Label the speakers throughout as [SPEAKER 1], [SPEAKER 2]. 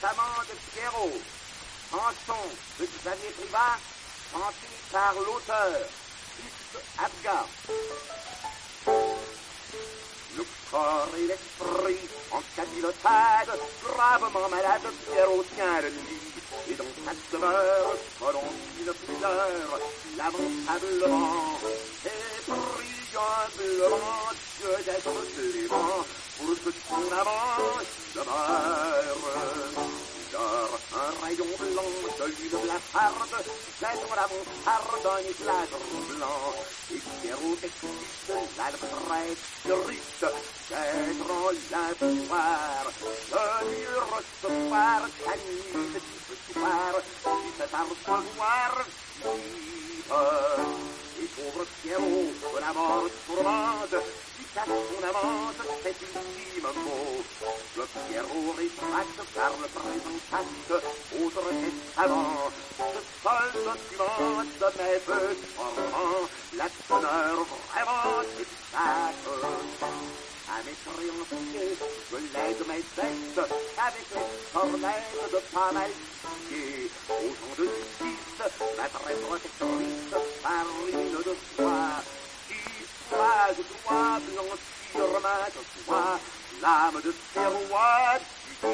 [SPEAKER 1] testament de Pierrot, chanson de Xavier Privat, chantée par l'auteur, Fils Abgar. Le corps et l'esprit en capilotade, gravement malade, Pierrot tient le lit, et dans sa demeure, selon une plusieurs, lamentablement, et brillamment, Dieu d'être clément, pour que ton amant demeure. Dors un rayon blanc de lune blafarde, jette dans la montarde un éclat blanc, et Pierrot excite l'alfred rite, d'être en l'avoir, de lui recevoir sa nuit du soir, qui se par savoir vivre. Et pauvre Pierrot, que la mort tourmente, qui cache son amante, cet ultime mot. Le Pierrot rétracte car le présent acte, autre testament, ce seul document de mes vœux formant la teneur vraiment exacte. À mes créanciers, je lègue mes dettes avec les cornettes de pas mal pieds. Au temps de justice, ma très protectrice par une de soie, qui soit je dois blanchir maintes fois l'âme de ces rois du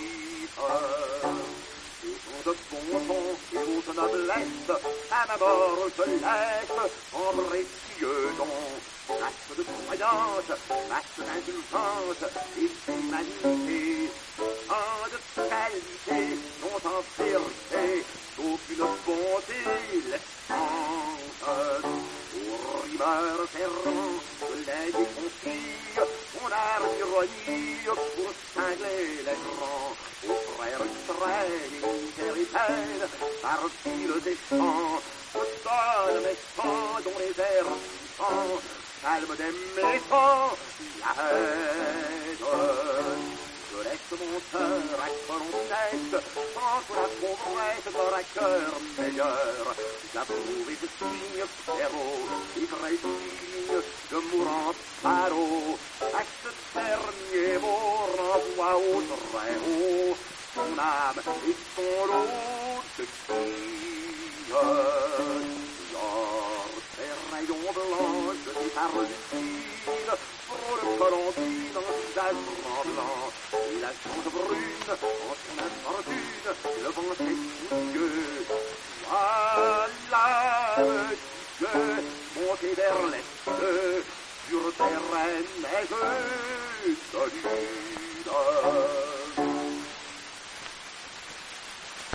[SPEAKER 1] vivre. Au temps de bon ton et haute noblesse, à ma mort je laisse en précieux don. Masque de croyance, masque d'indulgence et d'humanité, tant de qualité sont en vérité, d'aucune bonté laissante. Aux rimeurs errants, je les déconfie, on a l'ironie pour cingler les grands. Aux frères extrêmes, et peine, par fil des champs, je donne mes chants dont les airs puissants calme des méchants, la haine. Je laisse mon cœur à colonnette, sans que la pauvresse dans un cœur meilleur. J'approuve et je signe, Pierrot, et résigne de mourant ballot. À ce dernier mot renvoie au très haut, son âme et son lot de qui. Rayon blanc, jeté par le fil, pour le colantine en visage tremblant, et la chose brune en son infortune, le vent est fouilleux. Voilà le Dieu, monté vers l'est, sur terre neigeux.